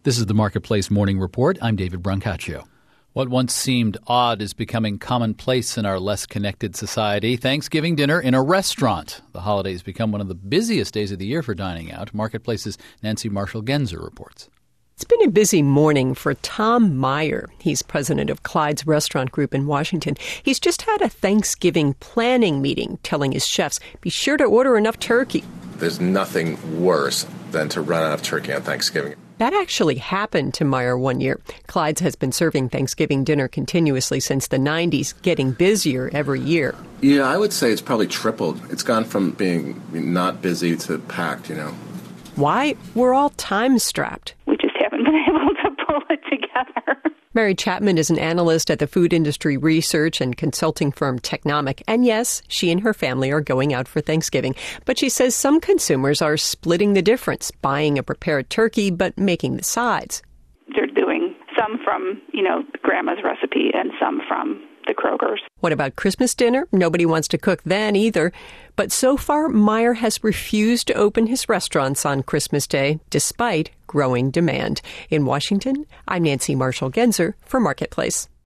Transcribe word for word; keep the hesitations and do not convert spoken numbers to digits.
This is the Marketplace Morning Report. I'm David Brancaccio. What once seemed odd is becoming commonplace in our less connected society. Thanksgiving dinner in a restaurant. The holidays become one of the busiest days of the year for dining out. Marketplace's Nancy Marshall-Genzer reports. It's been a busy morning for Tom Meyer. He's president of Clyde's Restaurant Group in Washington. He's just had a Thanksgiving planning meeting, telling his chefs, be sure to order enough turkey. There's nothing worse than to run out of turkey on Thanksgiving. That actually happened to Meyer one year. Clyde's has been serving Thanksgiving dinner continuously since the nineties, getting busier every year. Yeah, I would say it's probably tripled. It's gone from being not busy to packed, you know. Why? We're all time-strapped. We just haven't been able to pull it together. Mary Chapman is an analyst at the food industry research and consulting firm Technomic. And yes, she and her family are going out for Thanksgiving. But she says some consumers are splitting the difference, buying a prepared turkey but making the sides. They're doing some from, you know, Grandma's recipe and some from the Kroger's. What about Christmas dinner? Nobody wants to cook then either. But so far, Meyer has refused to open his restaurants on Christmas Day, despite growing demand. In Washington, I'm Nancy Marshall-Genzer for Marketplace.